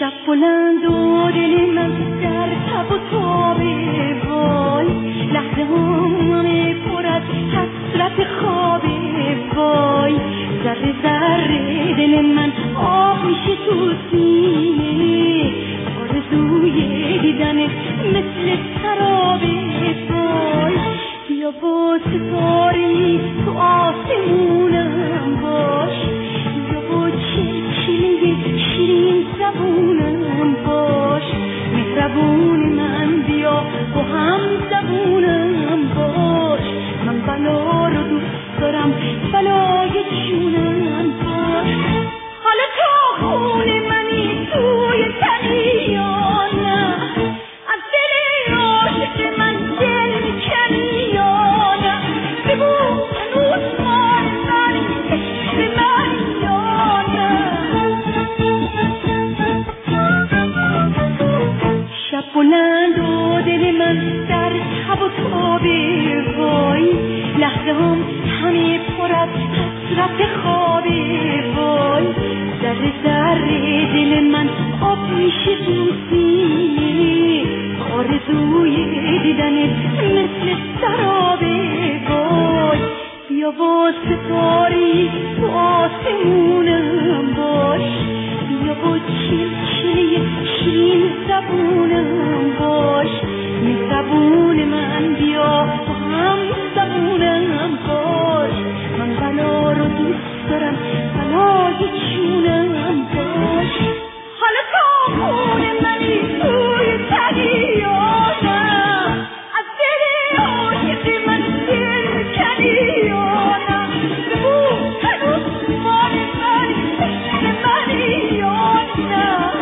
شب بلند و دل من در تب و تابه وای، لحظه همه پر از حسرت خوابه وای، ذره ذره دل من آب میشه تو سینه، آرزوی دیدنت مثل سرابه وای، بیا با ستاره تو آسمونم باش، بیا با چلچله شیرین زبونم باش، مهربون من بیا با هم زبونم باش، من بلا رو دوست دارم بلای جونم باش، حالا تو خون منی توی تنی یا نه، از دل عاشق من دل میکنی یا نه، بگو هنوز مال منی عشق من یا نه. شب بلند و دل من در تب و تابه وای، لحظه هم همه پر از حسرت خوابه وای، ذره ذره دل من آب میشه تو سینه، آرزوی دیدنت مثل سرابه وای، بیا با ستاره تو آسمونم باش، بیا با چلچله شیرین زبونم باش، مهربون من بیا با هم زبونم باش، من بلا رو دوست دارم بلای جونم باش، حالا تو خون منی توی تنی یا نه، از دل عاشق من دل کنی یا نه، بگو هنوز مال منی عشق منی یا نه.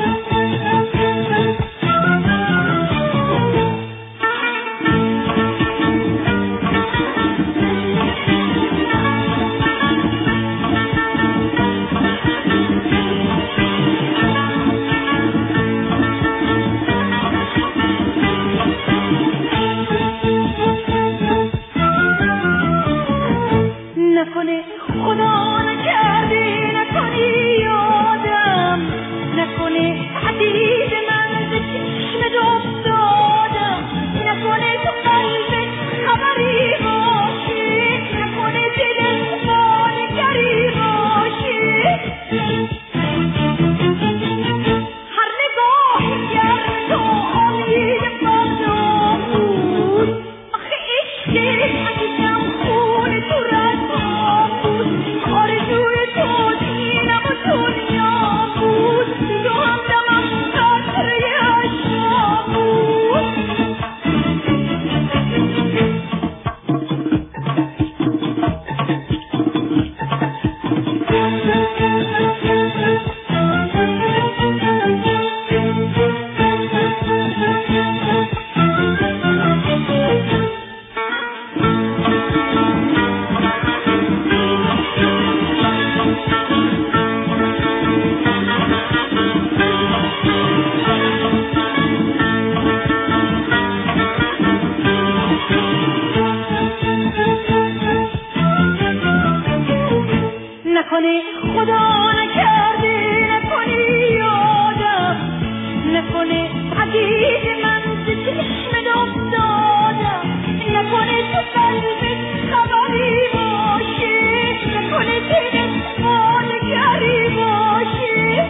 نکنه خدا نکرده نکنی یادم، نکنه عزیز من به چشمت افتادم، نکنه تو قلبت خبری باشه، نکنه دلت با نگری باشه، هر نگاهی گر تو امید فردا بود، آخه عشقت عزیزم خون تو رد بود، آرزوی تو دینم و دنیا بود، تو همدمم قطره عشقا بود. نکنه خدا نکرده نکنی یادم، نکنه عزیز من به چشمت افتادم، نکنه تو قلبت خبری باشه، نکنه دلت با نگری باشه،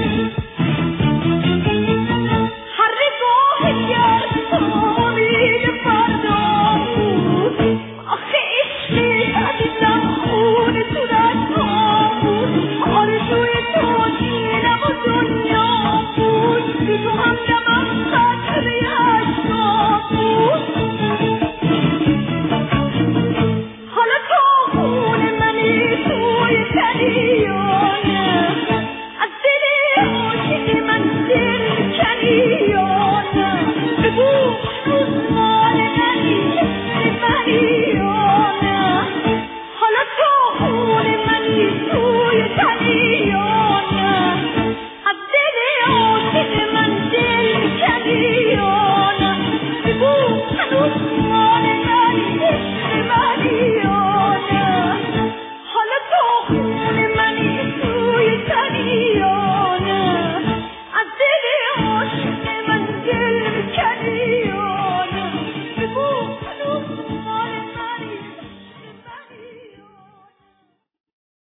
هر نگاهی گر تو امید فردا بود، آخه عشق عزیزم خون تو رد بود، آرزوی تو دینم و دنیا بود، تو همدمم قطره عشقا بود، حالا تو خون منی توی تنی یا نه، از دل عاشق من دل کنی یا نه، بگو هنوز مال منی عشق منی یا نه، حالا تو خون منی توی تنی یا نه، از دل عاشق من دل کنی یا نه، بگو هنوز